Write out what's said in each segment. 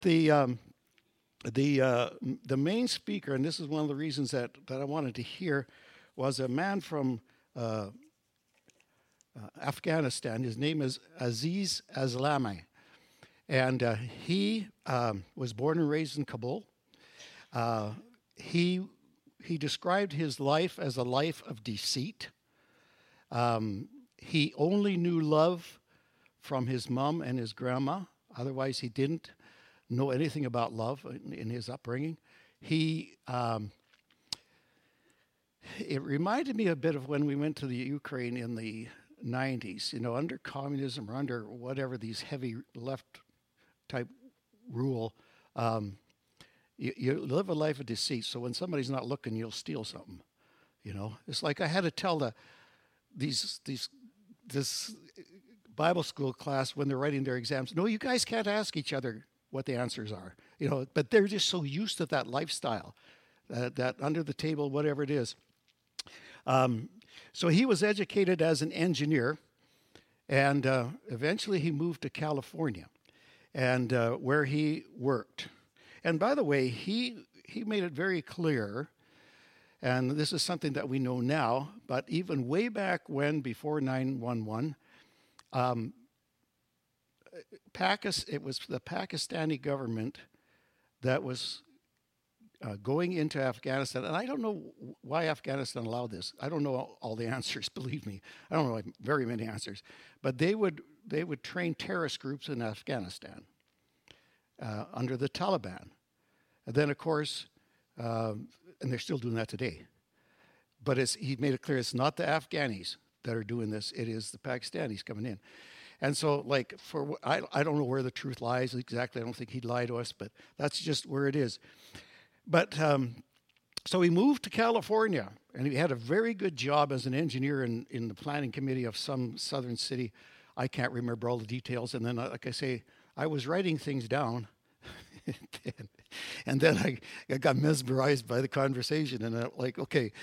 The um, the main speaker, and this is one of the reasons that I wanted to hear, was a man from uh, Afghanistan. His name is Aziz Aslami, and he was born and raised in Kabul. Uh, he he described his life as a life of deceit. Um, he only knew love from his mom and his grandma. Otherwise, he didn't know anything about love in his upbringing. He It reminded me a bit of when we went to the Ukraine in the 90s. Under communism or under whatever these heavy left type rule. Um, you live a life of deceit. So when somebody's not looking, you'll steal something. It's like I had to tell these this Bible school class when they're writing their exams. No, you guys can't ask each other what the answers are. But they're just so used to that lifestyle, that under the table, whatever it is. So he was educated as an engineer, and eventually he moved to California, and where he worked. And by the way, he made it very clear, and this is something that we know now, but even way back when, before 9/11, um, it was the Pakistani government that was going into Afghanistan. And I don't know why Afghanistan allowed this. I don't know all the answers, believe me. I don't know very many answers. But they would train terrorist groups in Afghanistan under the Taliban. And then, of course, and they're still doing that today. But he made it clear it's not the Afghanis that are doing this. It is the Pakistanis coming in. And so, I don't know where the truth lies exactly. I don't think he'd lie to us, but that's just where it is. But so he moved to California, and he had a very good job as an engineer in the planning committee of some southern city. I can't remember all the details. And then, like I say, I was writing things down, and then I got mesmerized by the conversation, and I'm like, okay.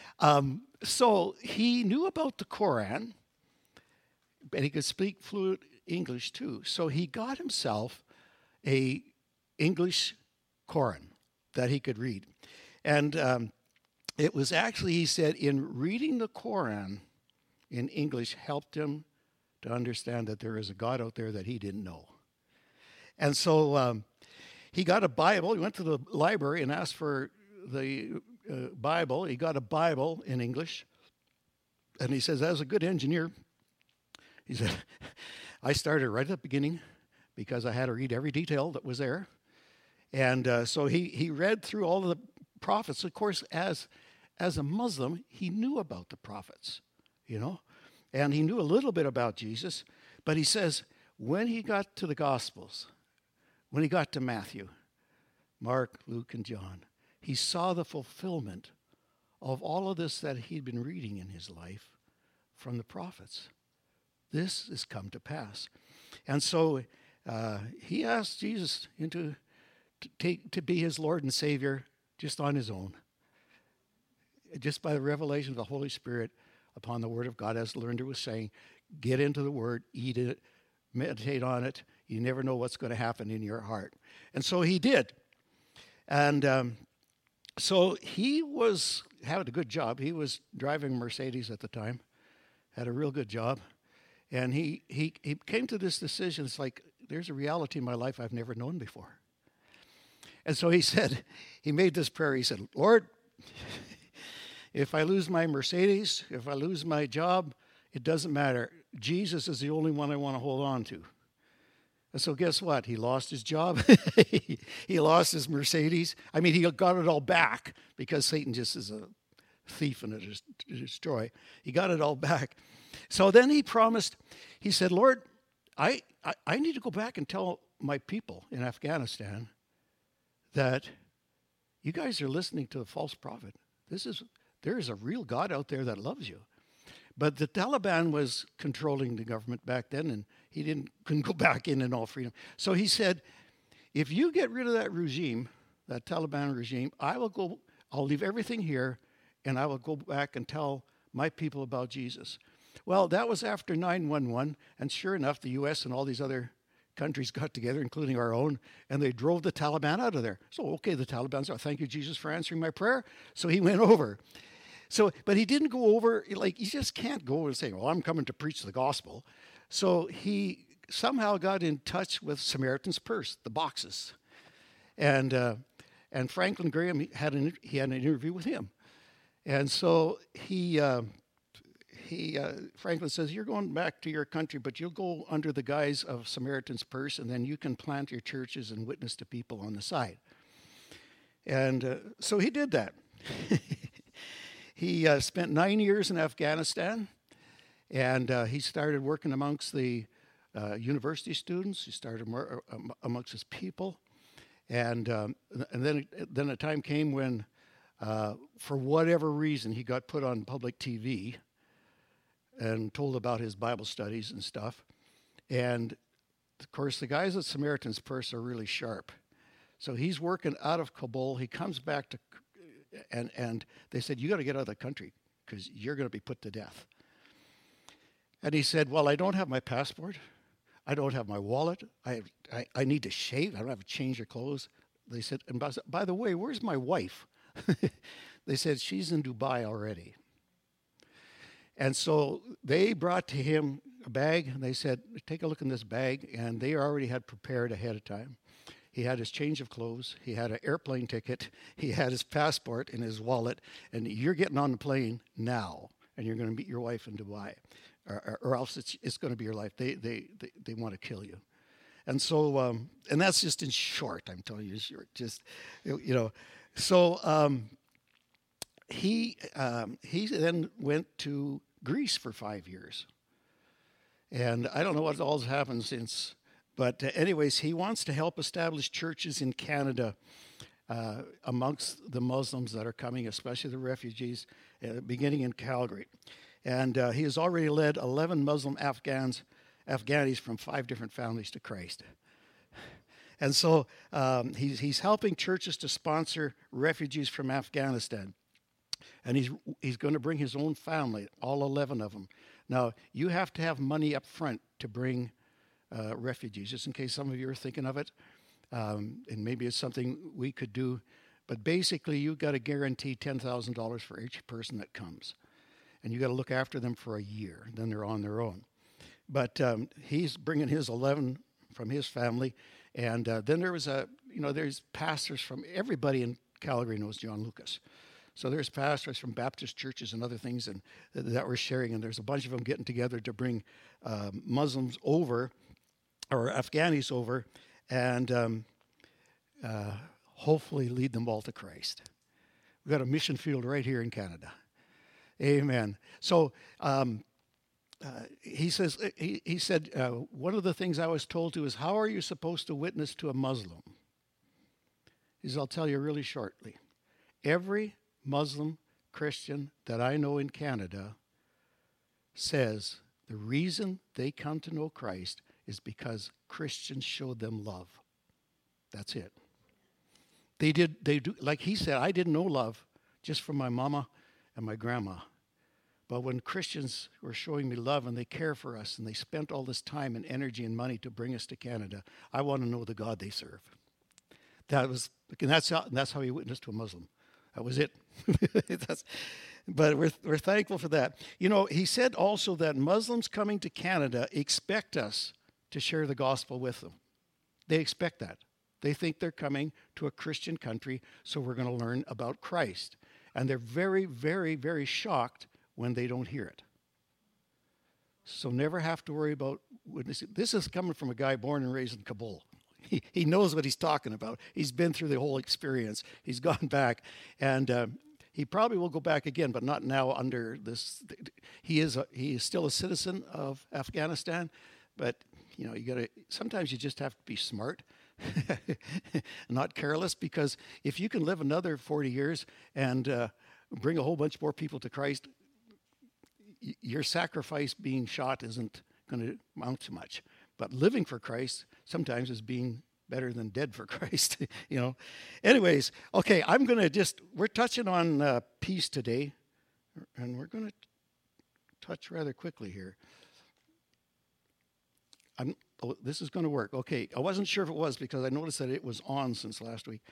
So he knew about the Quran, and he could speak fluent English too. So he got himself a English Quran that he could read. And it was actually, he said, in reading the Quran in English helped him to understand that there is a God out there that he didn't know. And so he got a Bible. He went to the library and asked for the Bible. He got a Bible in English. And he says, as a good engineer, he said, I started right at the beginning because I had to read every detail that was there. And so he read through all of the prophets. Of course, as a Muslim, he knew about the prophets, and he knew a little bit about Jesus. But he says, when he got to the Gospels, when he got to Matthew, Mark, Luke, and John, he saw the fulfillment of all of this that he'd been reading in his life from the prophets. This has come to pass. And so he asked Jesus to be his Lord and Savior just on his own, just by the revelation of the Holy Spirit upon the Word of God. As Lerner was saying, get into the Word, eat it, meditate on it. You never know what's going to happen in your heart. And so he did. And so he had a good job. He was driving Mercedes at the time, had a real good job. And he came to this decision. It's like, there's a reality in my life I've never known before. And so he made this prayer. He said, Lord, if I lose my Mercedes, if I lose my job, it doesn't matter. Jesus is the only one I want to hold on to. And so guess what? He lost his job. He lost his Mercedes. I mean, he got it all back because Satan just is a thief and to destroy. He got it all back. So then he promised, he said, Lord, I need to go back and tell my people in Afghanistan that you guys are listening to a false prophet. There is a real God out there that loves you. But the Taliban was controlling the government back then, and he couldn't go back in all freedom. So he said, if you get rid of that regime, that Taliban regime, I'll leave everything here, and I will go back and tell my people about Jesus. Well, that was after 9/11, and sure enough, the U.S. and all these other countries got together, including our own, and they drove the Taliban out of there. So, okay, the Taliban said, thank you, Jesus, for answering my prayer. So he went over. So, but he didn't go over, like, you just can't go and say, well, I'm coming to preach the gospel. So he somehow got in touch with Samaritan's Purse, the boxes. And Franklin Graham, he had an interview with him. And so Franklin says, you're going back to your country, but you'll go under the guise of Samaritan's Purse, and then you can plant your churches and witness to people on the side. And so he did that. He spent 9 years in Afghanistan, and he started working amongst the university students. He started amongst his people. And then a time came when, for whatever reason, he got put on public TV and told about his Bible studies and stuff. And, of course, the guys at Samaritan's Purse are really sharp. So he's working out of Kabul. He comes back to, and they said, you got to get out of the country because you're going to be put to death. And he said, well, I don't have my passport. I don't have my wallet. I need to shave. I don't have a change of clothes. They said, and by the way, where's my wife? They said, she's in Dubai already. And so they brought to him a bag, and they said, take a look in this bag. And they already had prepared ahead of time. He had his change of clothes. He had an airplane ticket. He had his passport in his wallet. And you're getting on the plane now, and you're going to meet your wife in Dubai. Or else it's going to be your life. They want to kill you. And so, and that's just in short, I'm telling you, short, just, you know. So he then went to Greece for 5 years. And I don't know what all's happened since, but anyways, he wants to help establish churches in Canada amongst the Muslims that are coming, especially the refugees, beginning in Calgary. And he has already led 11 Muslim Afghanis from 5 different families to Christ. And so he's helping churches to sponsor refugees from Afghanistan. And he's going to bring his own family, all 11 of them. Now, you have to have money up front to bring refugees, just in case some of you are thinking of it. And maybe it's something we could do. But basically, you've got to guarantee $10,000 for each person that comes. And you got to look after them for a year. Then they're on their own. But he's bringing his 11 from his family. And then there's pastors from everybody in Calgary knows John Lucas. So there's pastors from Baptist churches and other things and that we're sharing. And there's a bunch of them getting together to bring Muslims over, or Afghanis over, and hopefully lead them all to Christ. We've got a mission field right here in Canada. Amen. So he said, one of the things I was told to is, how are you supposed to witness to a Muslim? He says, I'll tell you really shortly. Every Muslim Christian that I know in Canada says the reason they come to know Christ is because Christians showed them love. That's it. They do, like he said, I didn't know love just from my mama and my grandma. But when Christians were showing me love and they care for us and they spent all this time and energy and money to bring us to Canada, I want to know the God they serve. That's how he witnessed to a Muslim. That was it. But we're thankful for that. You know, he said also that Muslims coming to Canada expect us to share the gospel with them. They expect that. They think they're coming to a Christian country, so we're going to learn about Christ. And they're very, very, very shocked when they don't hear it. So never have to worry about witnessing. This is coming from a guy born and raised in Kabul. He knows what he's talking about. He's been through the whole experience. He's gone back, and he probably will go back again, but not now under this. He is still a citizen of Afghanistan, but you know, sometimes you just have to be smart, not careless, because if you can live another 40 years and bring a whole bunch more people to Christ, your sacrifice being shot isn't going to amount to much. But living for Christ sometimes is being better than dead for Christ, you know. Anyways, okay, we're touching on peace today, and we're going to touch rather quickly here. oh, this is going to work. Okay, I wasn't sure if it was because I noticed that it was on since last week.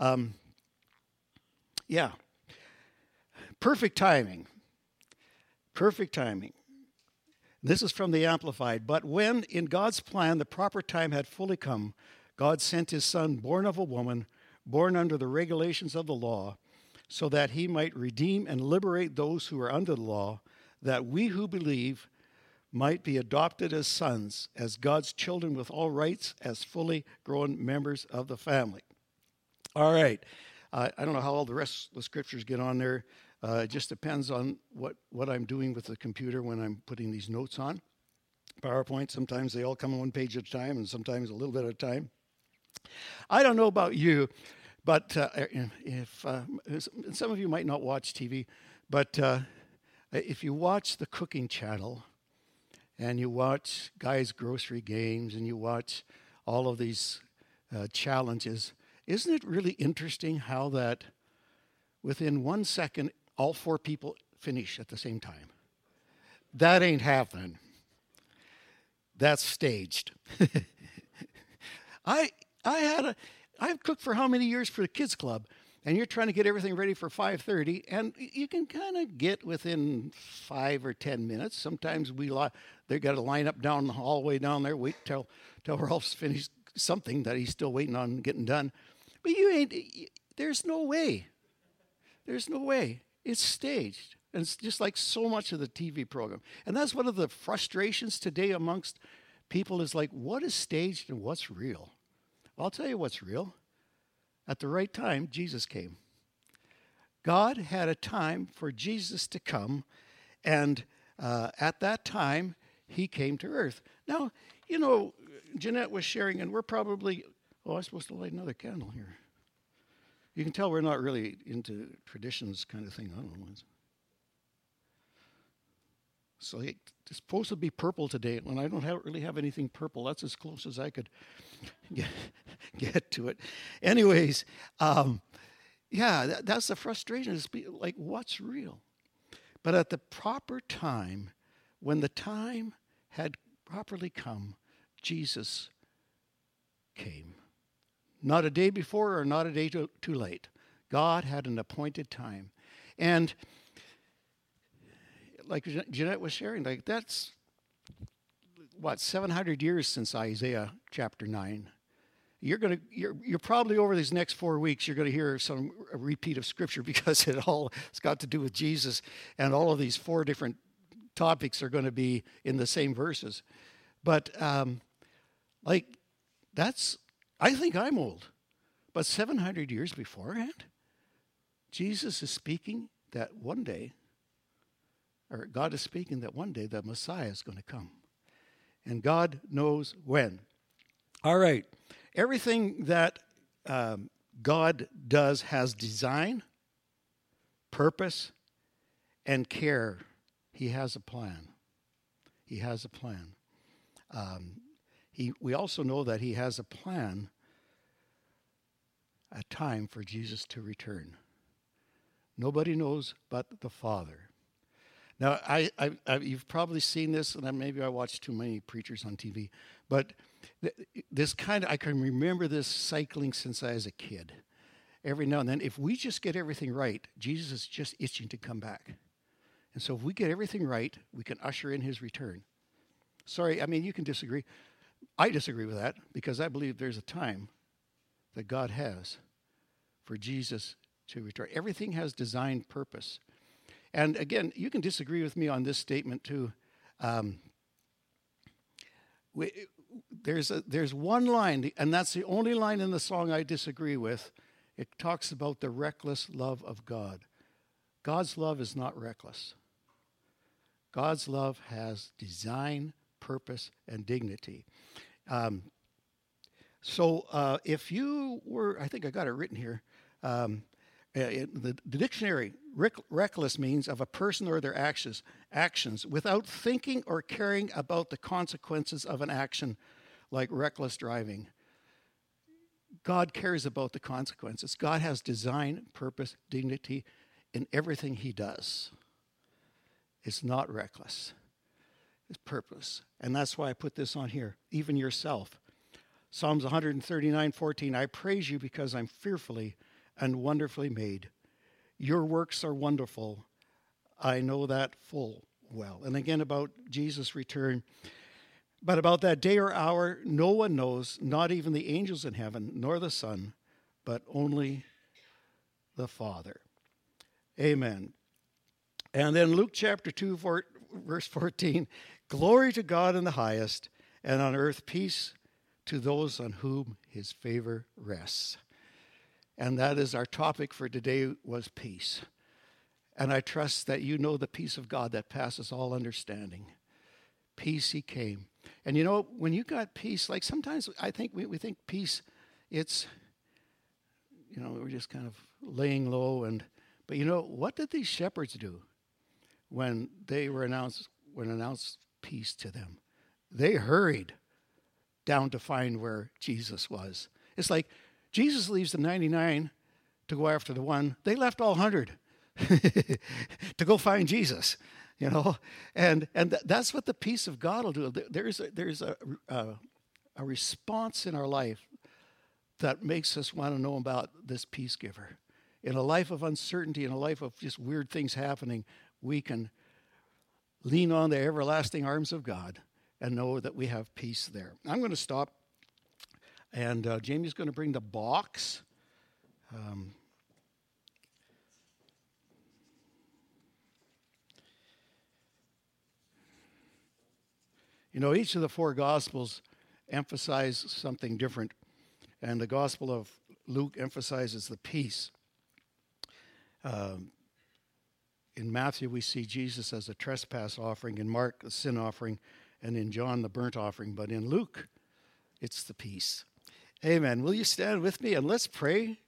Yeah, perfect timing. Perfect timing. This is from the Amplified. But when, in God's plan, the proper time had fully come, God sent his Son, born of a woman, born under the regulations of the law, so that he might redeem and liberate those who are under the law, that we who believe might be adopted as sons, as God's children with all rights as fully grown members of the family. All right. I don't know how all the rest of the scriptures get on there. It just depends on what I'm doing with the computer when I'm putting these notes on. PowerPoint, sometimes they all come on one page at a time and sometimes a little bit at a time. I don't know about you, but if some of you might not watch TV, but if you watch the Cooking Channel and you watch Guy's Grocery Games and you watch all of these challenges, isn't it really interesting how that within 1 second, all 4 people finish at the same time? That ain't happening. That's staged. I've cooked for how many years for the kids club, and you're trying to get everything ready for 5:30, and you can kind of get within 5 or 10 minutes. Sometimes they got to line up down the hallway down there, wait till Ralph's finished something that he's still waiting on getting done. But there's no way. There's no way. It's staged. And it's just like so much of the TV program. And that's one of the frustrations today amongst people is like, what is staged and what's real? Well, I'll tell you what's real. At the right time, Jesus came. God had a time for Jesus to come, and at that time, he came to earth. Now, Jeanette was sharing, and we're probably, I'm supposed to light another candle here. You can tell we're not really into traditions kind of thing. I don't know. So it's supposed to be purple today. When I don't really have anything purple, that's as close as I could get to it. Anyways, that's the frustration. Is like, what's real? But at the proper time, when the time had properly come, Jesus came. Not a day before or not a day too late. God had an appointed time. And like Jeanette was sharing, like that's, 700 years since Isaiah chapter 9. You're probably over these next 4 weeks, you're going to hear a repeat of Scripture because it's got to do with Jesus. And all of these 4 different topics are going to be in the same verses. But I think I'm old, but 700 years beforehand, Jesus is speaking that one day, or God is speaking that one day the Messiah is going to come. And God knows when. All right. Everything that God does has design, purpose, and care. He has a plan. He has a plan. We also know that he has a plan, a time for Jesus to return. Nobody knows but the Father. Now, you've probably seen this, and maybe I watch too many preachers on TV, but I can remember this cycling since I was a kid. Every now and then, if we just get everything right, Jesus is just itching to come back. And so if we get everything right, we can usher in his return. Sorry, you can disagree. I disagree with that because I believe there's a time that God has for Jesus to return. Everything has designed purpose. And again, you can disagree with me on this statement too. There's one line, and that's the only line in the song I disagree with. It talks about the reckless love of God. God's love is not reckless. God's love has design, purpose, and dignity. So if you were, I think I got it written here, the dictionary, reckless means of a person or their actions without thinking or caring about the consequences of an action, like reckless driving. God cares about the consequences. God has design, purpose, dignity in everything he does. It's not reckless. His purpose. And that's why I put this on here, even yourself. Psalms 139:14, I praise you because I'm fearfully and wonderfully made. Your works are wonderful. I know that full well. And again about Jesus' return. But about that day or hour, no one knows, not even the angels in heaven, nor the Son, but only the Father. Amen. And then Luke chapter 2, verse 14, glory to God in the highest, and on earth peace to those on whom his favor rests. And that is our topic for today, was peace. And I trust that you know the peace of God that passes all understanding. Peace, he came. And you know, when you got peace, like sometimes I think we think peace, it's, you know, we're just kind of laying low. But you know, what did these shepherds do when they were announced peace to them? They hurried down to find where Jesus was. It's like Jesus leaves the 99 to go after the one. They left all 100 to go find Jesus, you know. And that's what the peace of God will do. There's a response in our life that makes us want to know about this peace giver. In a life of uncertainty, in a life of just weird things happening, we can lean on the everlasting arms of God and know that we have peace there. I'm going to stop, and Jamie's going to bring the box. You know, each of the four Gospels emphasize something different, and the Gospel of Luke emphasizes the peace. In Matthew, we see Jesus as a trespass offering, in Mark, a sin offering, and in John, the burnt offering. But in Luke, it's the peace. Amen. Will you stand with me and let's pray